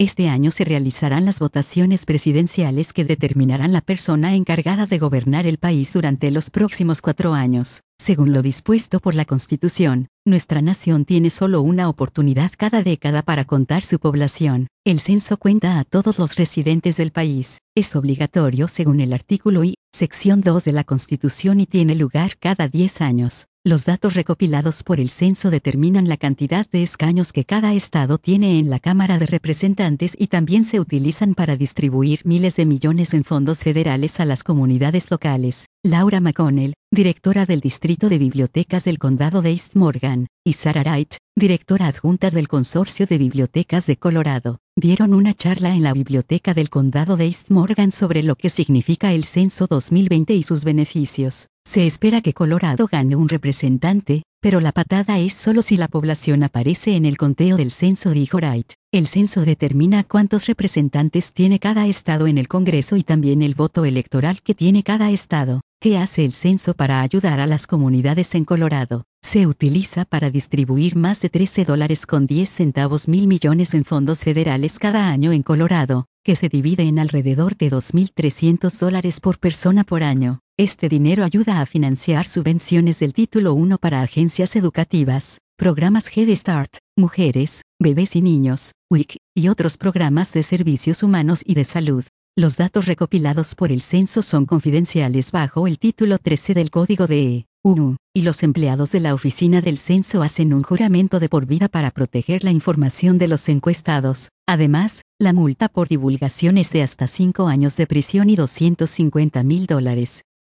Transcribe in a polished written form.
Este año se realizarán las votaciones presidenciales que determinarán la persona encargada de gobernar el país durante los próximos 4 años. Según lo dispuesto por la Constitución, nuestra nación tiene solo una oportunidad cada década para contar su población. El censo cuenta a todos los residentes del país. Es obligatorio según el artículo I, sección 2 de la Constitución y tiene lugar cada 10 años. Los datos recopilados por el censo determinan la cantidad de escaños que cada estado tiene en la Cámara de Representantes y también se utilizan para distribuir miles de millones en fondos federales a las comunidades locales. Laura McConnell, directora del Distrito de Bibliotecas del Condado de East Morgan, y Sarah Wright, directora adjunta del Consorcio de Bibliotecas de Colorado, dieron una charla en la Biblioteca del Condado de East Morgan sobre lo que significa el Censo 2020 y sus beneficios. Se espera que Colorado gane un representante, pero la patada es solo si la población aparece en el conteo del censo, dijo Wright. El censo determina cuántos representantes tiene cada estado en el Congreso y también el voto electoral que tiene cada estado. ¿Qué hace el censo para ayudar a las comunidades en Colorado? Se utiliza para distribuir más de $13.10 mil millones en fondos federales cada año en Colorado, que se divide en alrededor de $2.300 por persona por año. Este dinero ayuda a financiar subvenciones del Título 1 para agencias educativas, programas Head Start, mujeres, bebés y niños, WIC, y otros programas de servicios humanos y de salud. Los datos recopilados por el censo son confidenciales bajo el Título 13 del Código de E.U., y los empleados de la oficina del censo hacen un juramento de por vida para proteger la información de los encuestados. Además, la multa por divulgación es de hasta 5 años de prisión y $250.000.